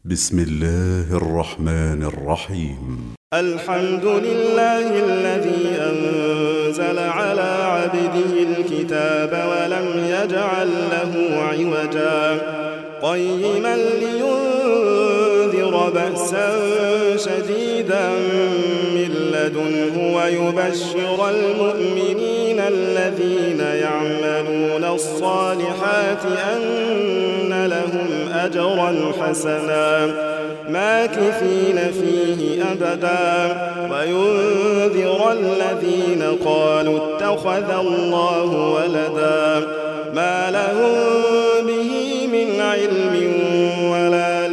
بسم الله الرحمن الرحيم. الحمد لله الذي أنزل على عبده الكتاب ولم يجعل له عوجا قيما لينذر بأسا شديدا من لدنه ويبشر المؤمنين الذين يعملون الصالحات أن لهم أجرا حسنا ماكثين فيه أبدا وينذر الذين قالوا اتخذ الله ولدا ما لهم به من علم ولا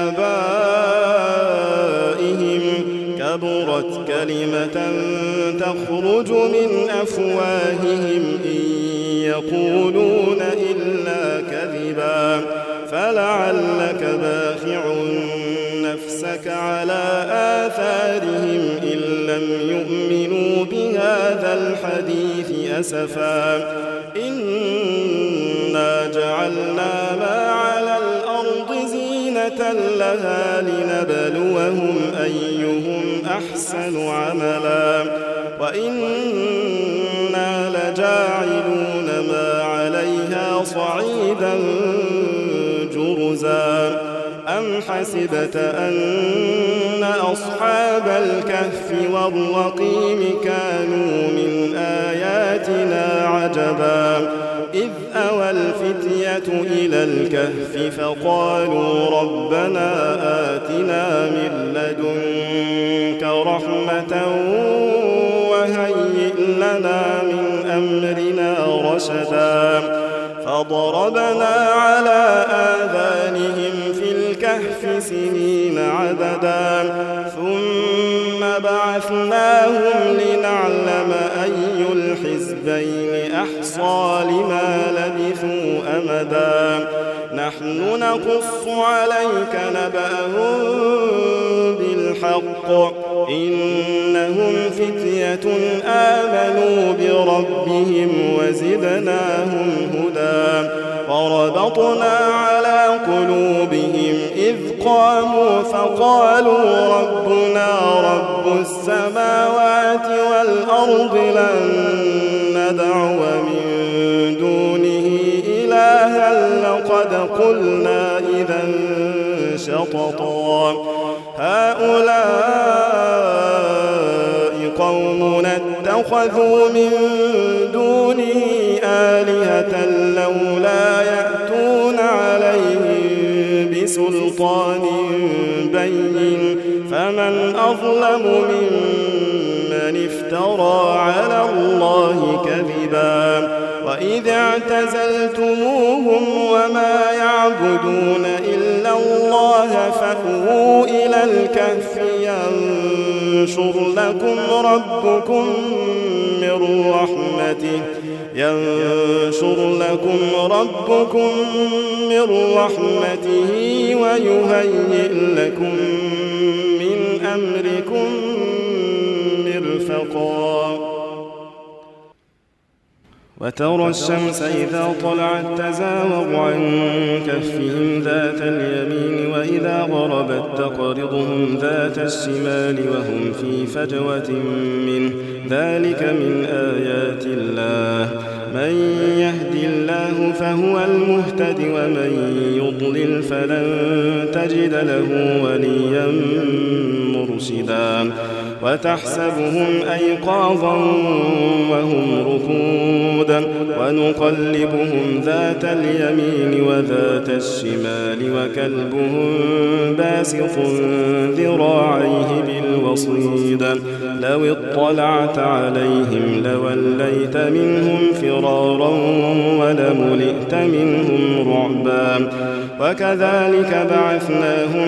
لآبائهم كبرت كلمة تخرج من أفواههم إن يقولون إلا كذبا فلعلك باخع نفسك على آثارهم إن لم يؤمنوا بهذا الحديث أسفا إنا جعلنا ما على الأرض زينة لها لنبلوهم أيهم أحسن عملا وإنا لجاعلون ما عليها صعيدا جرزا أم حسبت أن أصحاب الكهف والرقيم كانوا من آياتنا عجبا إذ أوى الفتية إلى الكهف فقالوا ربنا آتنا من لدنك رحمة وهيئ لنا من أمرنا رشدا فضربنا على آذانهم في الكهف سنين عددا ثم بعثناهم لنعلم أي الحزبين أحصى لما لبثوا أمدا نحن نقص عليك نبأهم بالحق إنهم فتية آمنوا بربهم وزدناهم هدى وربطنا على قلوبهم إذ قاموا فقالوا ربنا رب السماوات والأرض لن ندعو من دونه إلها لقد قلنا إذا شططا هؤلاء قومنا اتخذوا من دونه آلهة لولا يأتون عليهم بسلطان بين فمن أظلم ممن افترى على الله كذبا وإذ اعتزلتموهم وما يعبدون إلا الله فأووا إلى الكهف ينشر لكم ربكم من رحمته ويهيئ لكم من أمركم مرفقا وترى الشمس إذا طلعت تزاور عن كهفهم ذات اليمين وإذا غربت تقرضهم ذات الشمال وهم في فجوة منه ذلك من آيات الله من يهد الله فهو المهتد ومن يضلل فلن تجد له وليا مرشدا وتحسبهم أيقاظا وهم ركودا ونقلبهم ذات اليمين وذات الشمال وكلبهم باسط ذراعيه بالوصيد لو اطلعت عليهم لوليت منهم فرارا ولملئت منهم رعبا وكذلك بعثناهم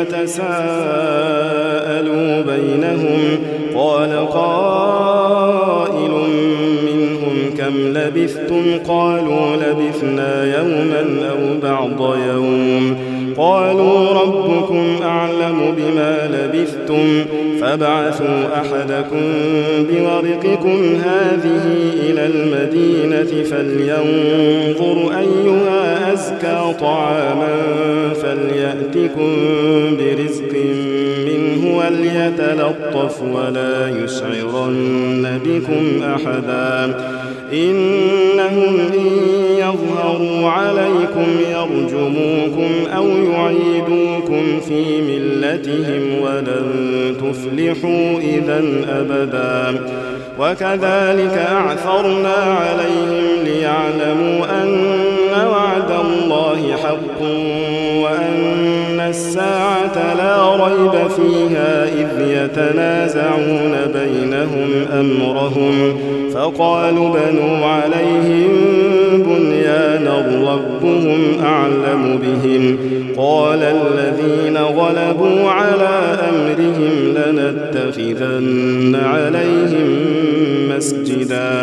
ليتساءلوا بينهم قال قائل منهم كم لبثتم قالوا لبثنا يوما أو بعض يوم قالوا ربكم أعلم بما لبثتم فابعثوا أحدكم بورقكم هذه إلى المدينة فلينظر أيها أزكى طعاما فليأتكم يأتكم برزق منه وليتلطف ولا يشعرن بكم أحدا إنهم إن يظهروا عليكم يرجموكم أو يعيدوكم في ملتهم ولن تفلحوا إذا أبدا وكذلك أعثرنا عليهم ليعلموا أن وعد الله حق وأن الساعة لا ريب فيها إذ يتنازعون بينهم أمرهم فقالوا بنوا عليهم بنيانا ربهم أعلم بهم قال الذين غلبوا على أمرهم لنتخذن عليهم مسجدا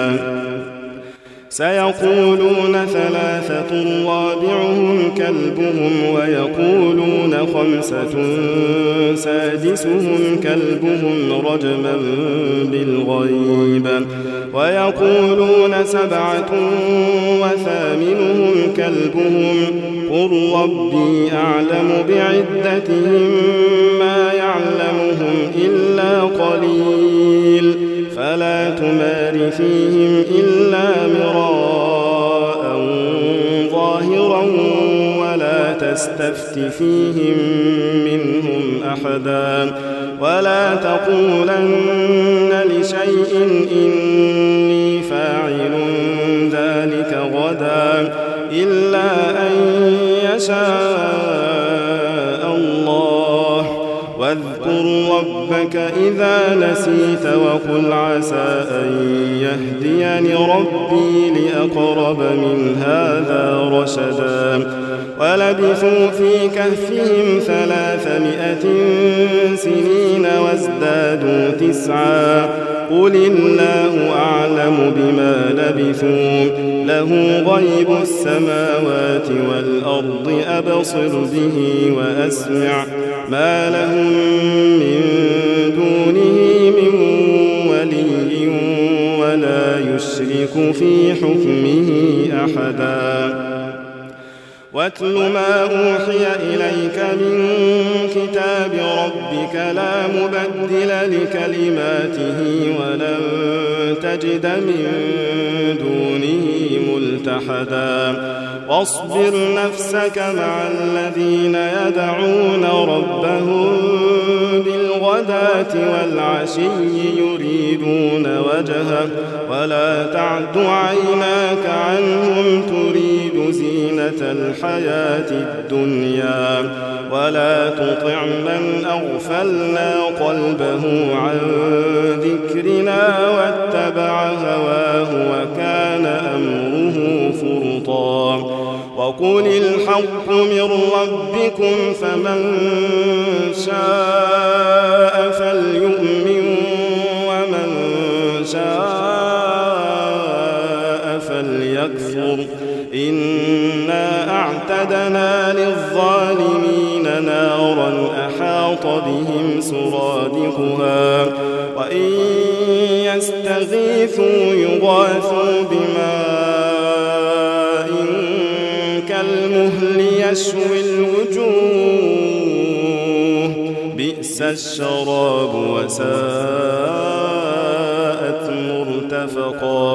سيقولون ثلاثة رابعهم كلبهم ويقولون خمسة سادسهم كلبهم رجما بالغيب ويقولون سبعة وثامنهم كلبهم قل ربي أعلم بعدتهم ما يعلمهم إلا قليل فلا تمار فيهم إلا مراء ظاهرا ولا تستفت فيهم منهم أحدا ولا تقولن لشيء إني فاعل ذلك غدا إلا أن يشاء الله واذكر ربك إذا نسيت وقل عسى أن يهديني ربي لأقرب من هذا رشدا ولبثوا في كهفهم 300 سنين وازدادوا 9 قل الله أعلم بما لبثوا له غيب السماوات والأرض أبصر به وأسمع ما لهم من دونه من ولي ولا يشرك في حكمه أحدا واتل ما أوحي إليك من كتاب ربك لا مبدل لكلماته ولن تجد من دونه ملتحدا واصبر نفسك مع الذين يدعون ربهم بالغداة والعشي يريدون وجهه ولا تعد عيناك عنهم تريد زينة الحياة الدنيا ولا تطع من أغفلنا قلبه عن ذكرنا واتبع هواه وكان أمره فرطا وقل الحق من ربكم فمن شاء فليؤمن ومن شاء فليكفر إنا أعتدنا للظالمين نارا أحاط بهم سرادقها وإن يستغيثوا يغاثوا بماء كالمهل يشوي الوجوه بئس الشراب وساءت مرتفقا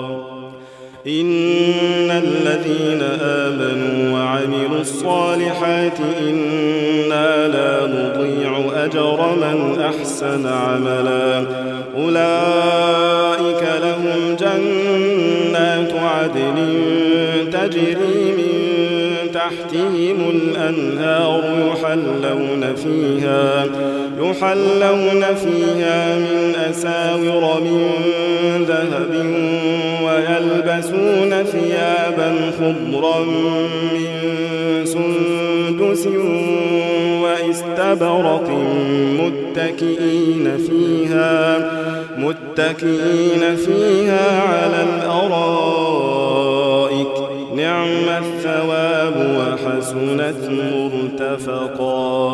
إن الذين آمنوا وعملوا الصالحات إنا لا نضيع أجر من أحسن عملا أولئك لهم جنات عدن تجري من تحتهم الأنهار يحلون فيها من أساور من ذهب ويلبسون ثيابا خضرا من سندس واستبرق متكئين فيها على الأرائك نعم الثواب وحسنت مرتفقا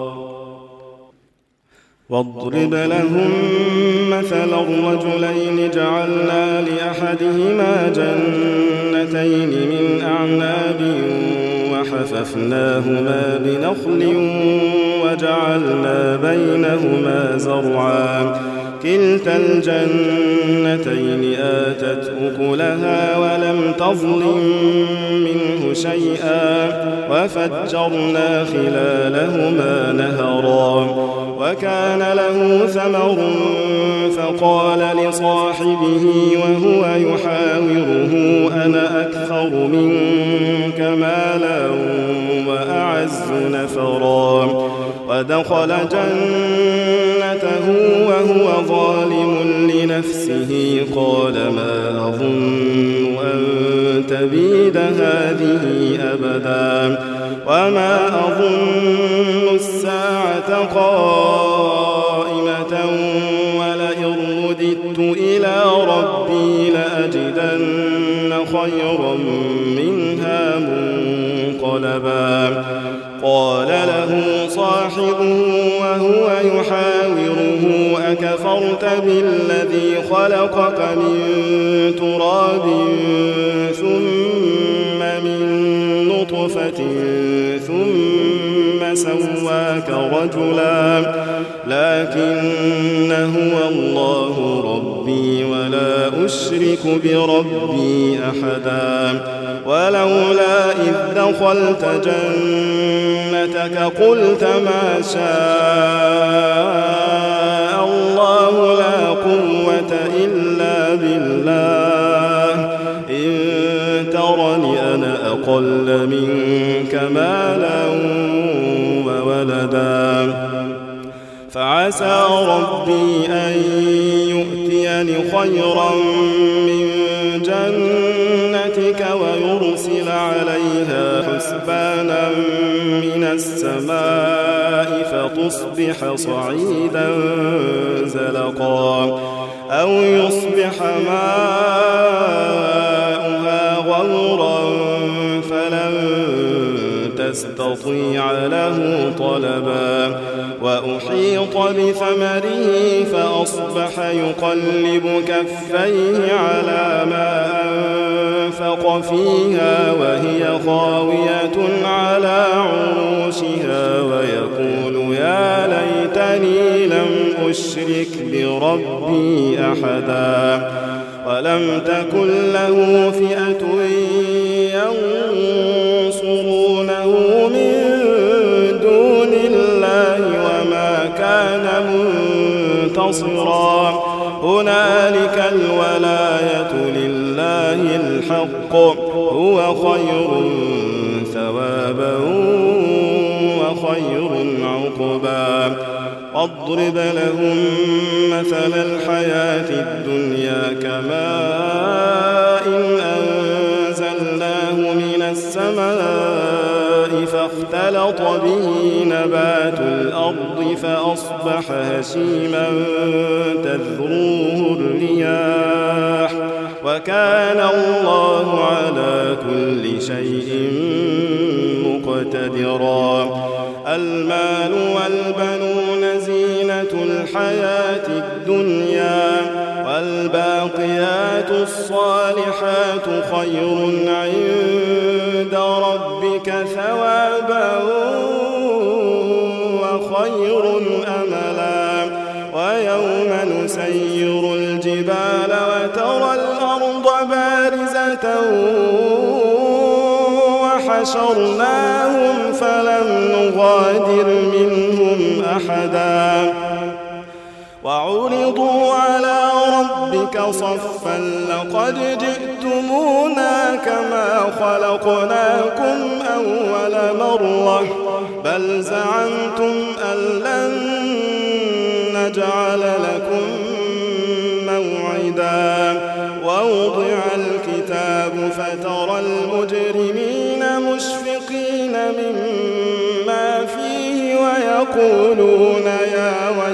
واضرب لهم مثلا الرجلين جعلنا لأحدهما جنتين من أعناب حففناهما بنخل وجعلنا بينهما زرعا كلتا الجنتين آتت أكلها ولم تظلم منه شيئا وفجرنا خلالهما نهرا وكان له ثمر فقال لصاحبه وهو يحاوره أنا أكثر منك مالا وأعز نفرا ودخل جنته وهو ظالم لنفسه قال ما أظن أن تبيد هذه أبدا وما أظن الساعة قائمة ولئن رددت إلى ربي لأجدن خيرا منها منقلبا قال له صاحبه وهو يحاوره أكفرت بالذي خلقك من تراب ثم من نطفة ثم سواك رجلا لكن هو الله ربي ولا أشرك بربي أحدا ولولا إذ دخلت جنتك قلت ما شاء الله لا قوة إلا بالله إن ترني أنا أقل منك مالا وولدا فعسى ربي أن يؤتيني خيرا من جنتك ويرسل عليها حسبانا من السماء فتصبح صعيدا زلقا أو يصبح ماؤها غورا فلن تستطيع له طلبا وأحيط بثمره فأصبح يقلب كفيه على ما أنفق فيها وهي خاوية على عروشها ويقول يا ليتني لم أشرك بربي أحدا ولم تكن له فئة ينصرونه من دون الله وما كان منتصرا هنالك الولاية لله الحق هو خير ثوابا وخير عقبا واضرب لهم مثل الحياة الدنيا كماء أنزلناه من السماء فاختلط به نبات الأرض فأصبح هشيما تذروه الرياح وكان الله على كل شيء مقتدرا المال والبنون زينة الحياة الدنيا والباقيات الصالحات خير عند ربك ثوابا وخير أملا ويوم نسير الجبال وترى الأرض بارزة وحشرناهم فلم نغادر منهم أحدا وعرضوا على ربك صفا لقد جئتمونا كما خلقناكم أول مرة بل زعمتم أن لن نجعل لكم موعدا ووضع الكتاب فترى المجرمين مشفقين مما فيه ويقولون يا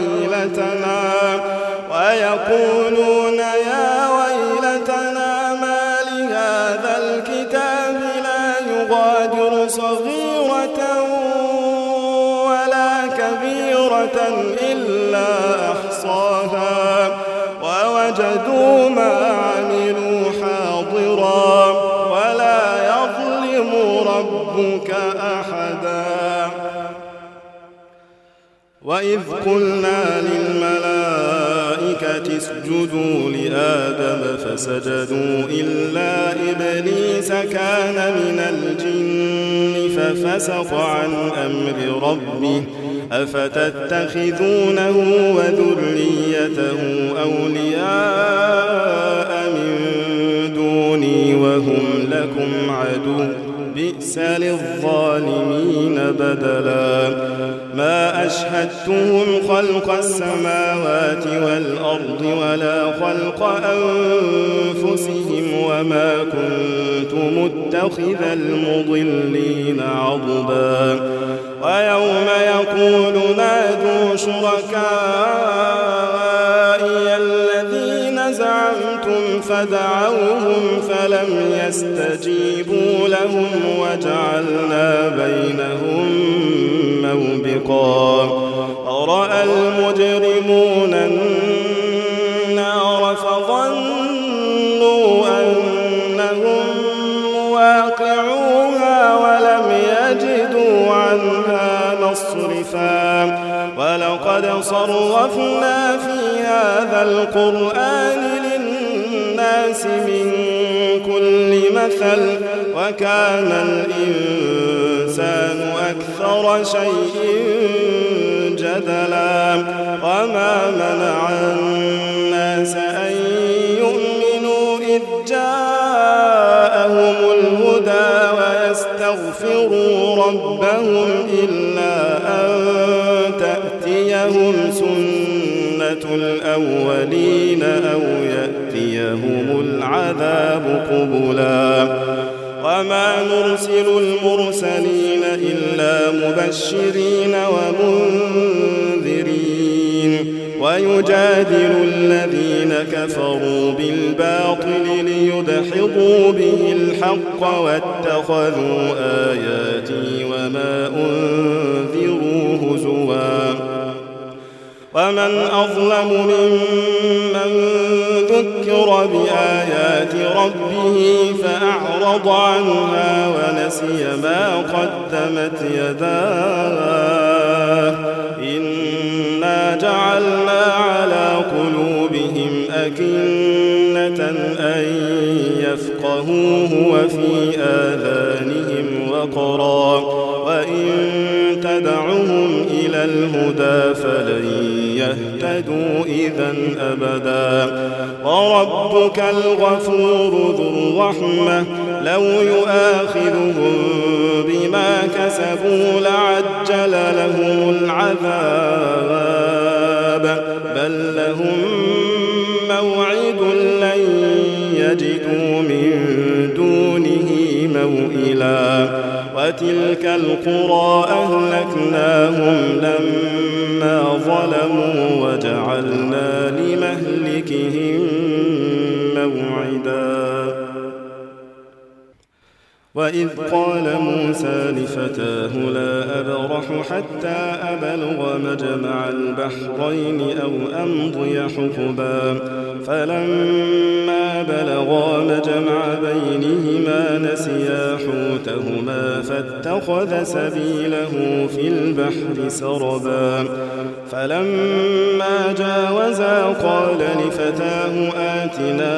ويلتنا ما لهذا الكتاب لا يغادر صغيرة ولا كبيرة إلا أحصاها ووجدوا ما عملوا حاضرا ولا يظلم ربك أحدا وإذ قلنا للملائكة اسجدوا لآدم فسجدوا إلا إبليس كان من الجن ففسق عن أمر ربه أفتتخذونه وذريته أولياء من دوني وهم لكم عدو بئس للظالمين بدلا ما أشهدتهم خلق السماوات والأرض ولا خلق أنفسهم وما كنت متخذ المضلين عضدا ويوم يقول نادوا شركائي الذين زعمتم فدعوهم فلم يستجيبوا لهم وجعلنا بينهم موبقا ورأى المجرمون النار فظنوا أنهم مواقعوها ولم يجدوا عنها مصرفا ولقد صرفنا في هذا القرآن للناس من كل مثل وكان الإنسان أكثر شيء جدلا وما منع الناس أن يؤمنوا إذ جاءهم الهدى ويستغفروا ربهم إلا أن تأتيهم سنة الأولين أو يأتيهم العذاب قبلا وما نرسل المرسلين إلا مبشرين ومنذرين ويجادل الذين كفروا بالباطل ليدحضوا به الحق واتخذوا آياتي وما أنذروا هزوا ومن أظلم ممن ذكر بآيات ربه فأعرض عنها ونسي ما قدمت يداه إنا جعلنا على قلوبهم أكنة أن يفقهوه وفي آذانهم وقرا وإن تدعهم إلى الهدى فلن يهتدوا إذا أبدا وربك الغفور ذو الرحمة لو يؤاخذهم بما كسبوا لعجل لهم العذاب بل لهم موعد لن يجدوا من دونه موئلا وتلك القرى أهلكناهم لما ظلموا وجعلنا لمهلكهم موعدا وإذ قال موسى لفتاه لا أبرح حتى أبلغ مجمع البحرين أو أمضي حقبا فلما بلغا مجمع بينهما نسيا حوتهما فاتخذ سبيله في البحر سربا فلما جاوزا قال لفتاه آتنا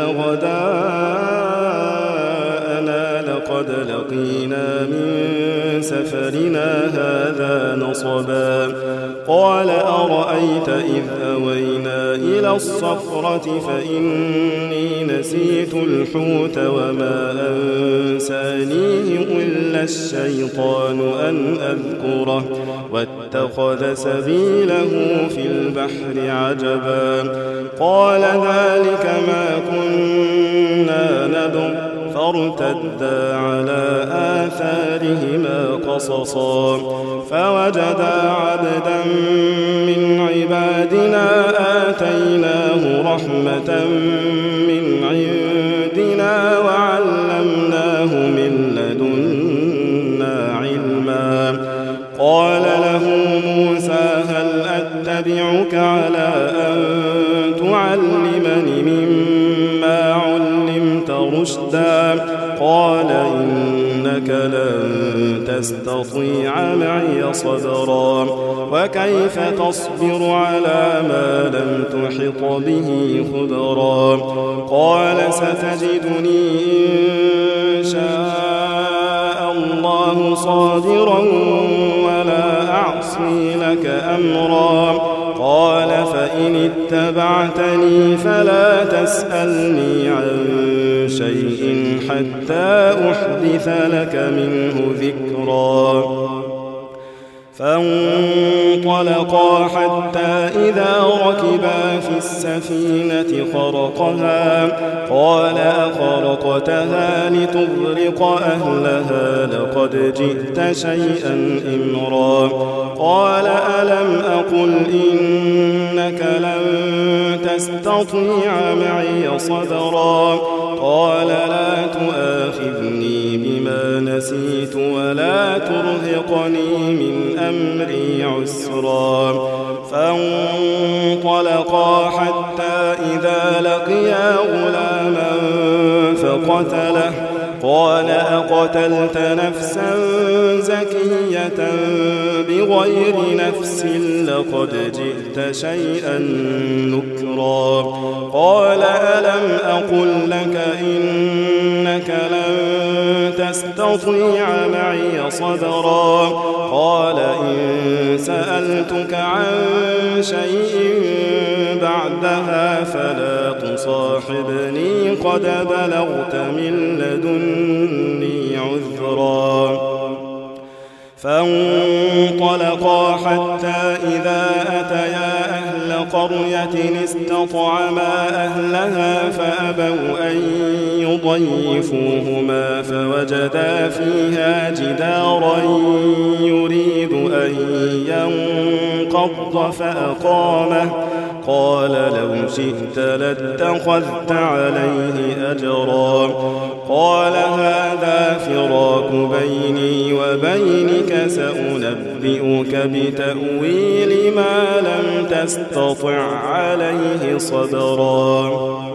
غداءنا لقد لقينا من سفرنا هذا نصبا قال أرأيت إذ أوينا إلى الصخرة فإني نسيت الحوت وما أنسانيه إلا الشيطان أن أذكره واتخذ سبيله في البحر عجبا قال ذلك ما كنا نبغ فارتدا على آثارهما قصصا فوجدا عبدا من عبادنا آتيناه رحمة من عندنا وعلمناه من لدنا علما قال له موسى هل أتبعك على أن تعلمني مما علمت رشدا قال إنك إنك لن تستطيع معي صبرا وكيف تصبر على ما لم تحط به خبرا قال ستجدني إن شاء الله صابرا ولا أعصي لك أمرا قال فإن اتبعتني فلا تسألني عن شيء حتى أحدث لك منه ذكرا فانطلقا حتى إذا ركبا في السفينة خرقها قال أخرقتها لتغرق أهلها لقد جئت شيئا إمرا قال ألم أقل إنك لن تستطيع معي صبرا قال لا تؤاخذني بما نسيت ولا ترهقني من أمري عسرا فانطلقا حتى إذا لقيا غلاما فقتله قال أقتلت نفسا زكية بغير نفس لقد جئت شيئا نكرا قال ألم أقل لك إنك لن تستطيع معي صبرا قال إن سألتك عن شيء بعدها فلا تصاحبني قد بلغت من لدني عذرا فانطلقا حتى إذا أتيا أهل قرية استطعما أهلها فأبوا أن يضيفوهما فوجدا فيها جدارا يريد أن ينقض فأقامه قال لو شئت لاتخذت عليه أجرا قال هذا فراق بيني وبينك سأنبئك بتأويل ما لم تستطع عليه صبرا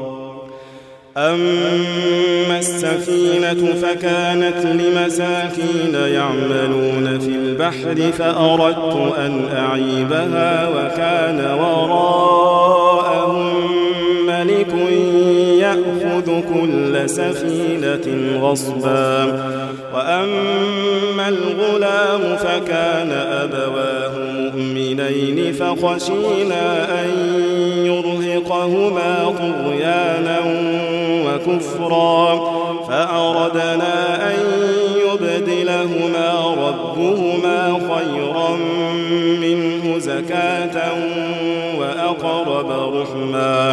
أما السفينة فكانت لمساكين يعملون في البحر فأردت أن أعيبها وكان وراءهم ملك يأخذ كل سفينة غصبا وأما الغلام فكان أبواه مؤمنين فخشينا أن يرهقهما طغيانا وكفرا فأردنا أن يبدلهما ربهما خيرا منه زكاة وأقرب رحما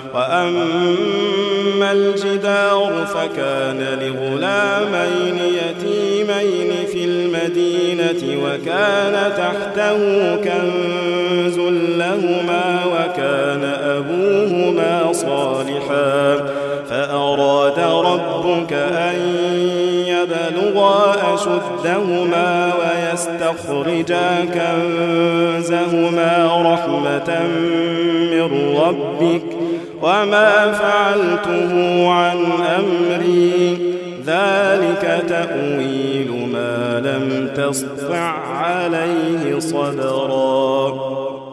وأما الجدار فكان لغلامين يتيمين في المدينة وكان تحته كنز لهما وكان أبوهما صالحا فأراد ربك أن يبلغا أشدهما ويستخرجا كنزهما رحمة من ربك وما فعلته عن أمري ذلك تأويل ما لم تسطع عليه صبرا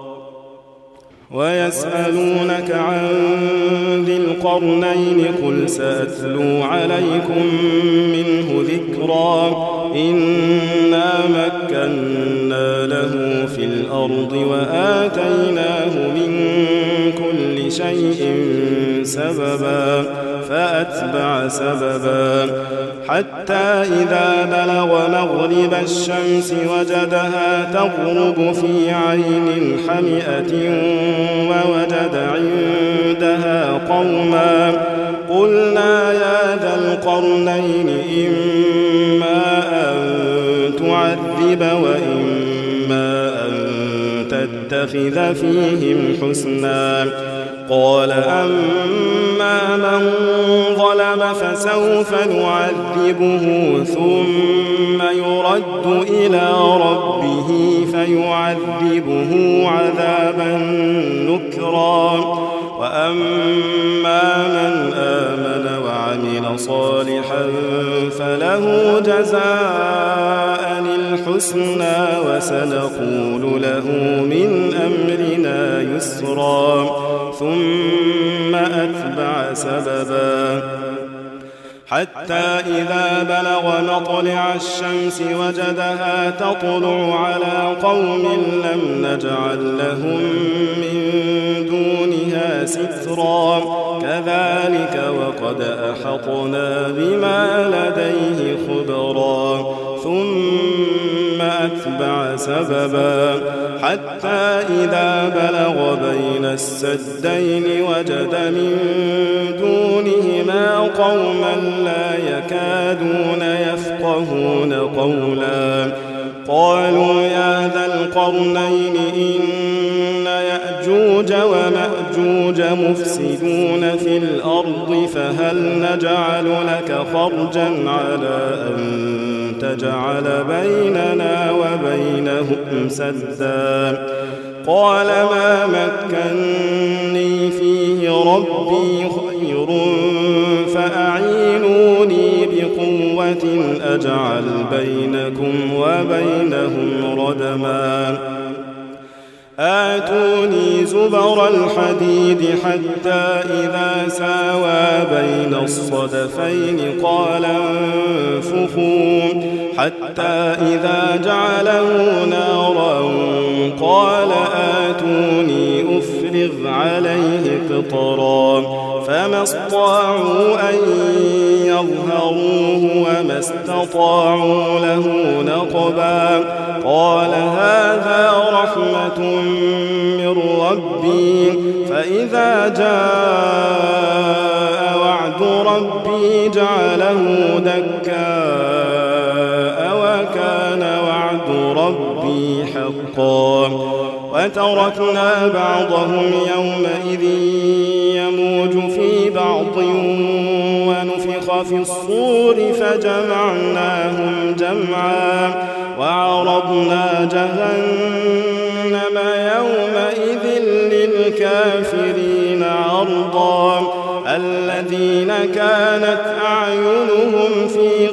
ويسألونك عن ذي القرنين قل سأتلو عليكم منه ذكرا إنا مكنا له في الأرض وآتيناه من كل شيء سببا فأتبع سببا حتى إذا بلغ مغرب الشمس وجدها تغرب في عين حمئة ووجد عندها قوما قلنا يا ذا القرنين إما أن تعذب وإما أن تتخذ فيهم حسنا قال أما من ظلم فسوف نعذبه ثم يرد إلى ربه فيعذبه عذابا نكرا وأما من آمن وعمل صالحا فله جزاء الحسنى وسنقول له من أمرنا يسرا ثم أتبع سببا حتى إذا بلغ مطلع الشمس وجدها تطلع على قوم لم نجعل لهم من دونها سترا كذلك وقد أحطنا بما لديه خبرا ثم أتبع سببا حتى إذا بلغ بين السدين وجد من دونهما قوما لا يكادون يفقهون قولا قالوا يا ذا القرنين إن يأجوج ومأجوج مفسدون في الأرض فهل نجعل لك خرجا على أن تجعل بيننا وبينهم سدا قال ما مكني فيه ربي خير فأعينوني بقوة أجعل بينكم وبينهم ردما آتوني زبر الحديد حتى إذا ساوى بين الصدفين قال انفخوا حتى إذا جعله نارا قال آتوني أفرغ عليه قطرا فما استطاعوا أن يظهروه وما استطاعوا له نقبا قال هذا رحمة من ربي فإذا جاء وعد ربي جعله دكاء وكان وعد ربي حقا وتركنا بعضهم يومئذ يموج في بعض ونفخ في الصور فجمعناهم جمعا وعرضنا جهنم يومئذ للكافرين عرضا الذين كانت أعينهم في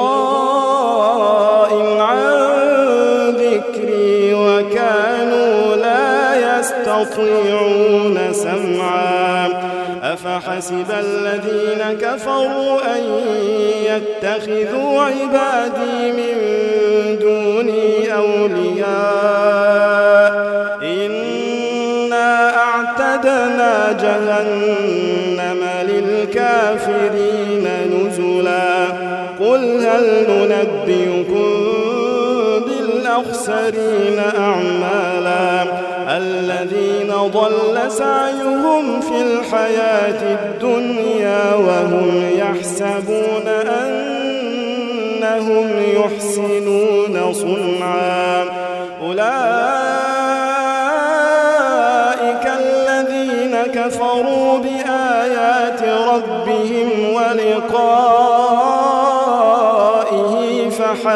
غطاء عن ذكري وكانوا لا يستطيعون سمعا أفحسب الذين كفروا أن يتخذوا عبادي من دوني أولياء إنا أعتدنا جهنم للكافرين نزلا قل هل ننبئكم بالأخسرين أعمالا الذين ضل سعيهم في الحياة الدنيا وهم يحسبون أنهم يحسنون صنعا أولئك الذين كفروا بآيات ربهم ولقائه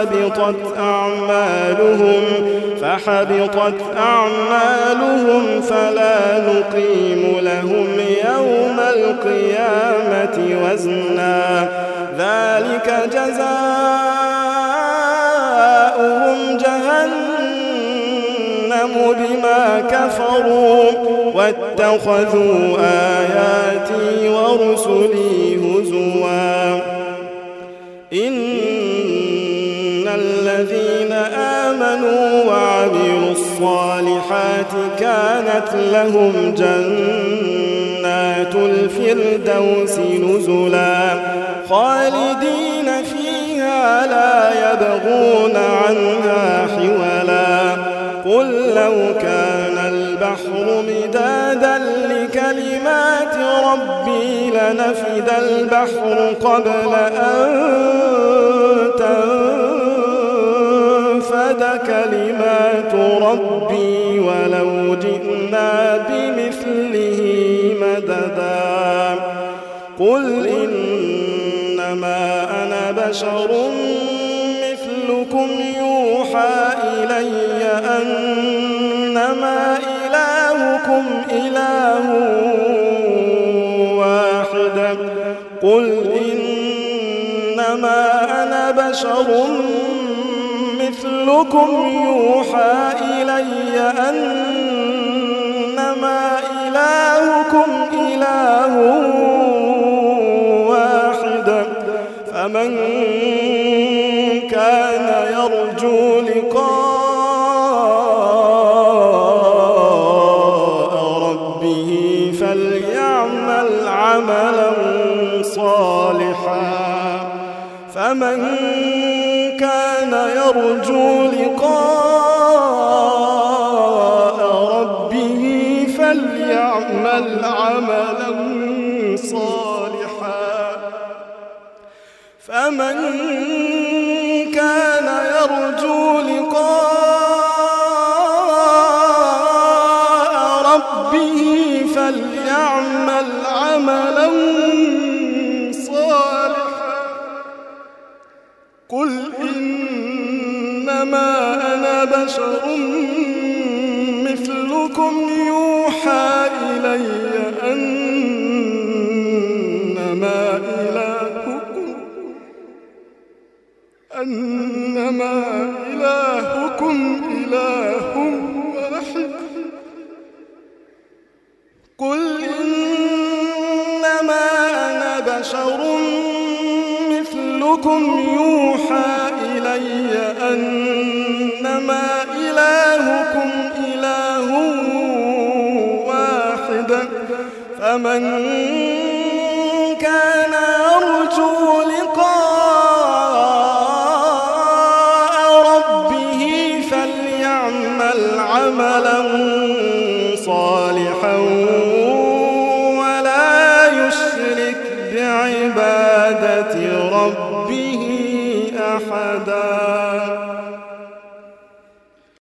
فحبطت أعمالهم فلا نقيم لهم يوم القيامة وزنا ذلك جزاؤهم جهنم بما كفروا واتخذوا آياتي ورسلي هزوا إن الذين آمنوا وعملوا الصالحات كانت لهم جنات الفردوس نزلا خالدين فيها لا يبغون عنها حولا قل لو كان البحر مدادا لكلمات ربي لنفد البحر قبل أن تنفد كلمات ربي ولو جئنا بمثله مددا قل إنما أنا بشر مثلكم يوحى إلي أنما إلهكم إله واحد قل إنما أنا بشر مثلكم يوحى إلي أنما إلهكم إله واحد فمن كان يرجو لقاء ربه فليعمل عملا صالحا فمن كان يرجو لقاء ربه فليعمل عملا صالحا فمن كان يرجو لقاء ربه فليعمل عملا صالحا قل إنما أنا بشر مثلكم يوحى إلي أنما إلهكم إله واحد قل إنما أنا بشر مثلكم يوحى إلي أنما إلهكم إله واحد فمن كان يرجو لقاء ربه فليعمل عملا صالحا ولا يشرك بعبادة ربه أحدا.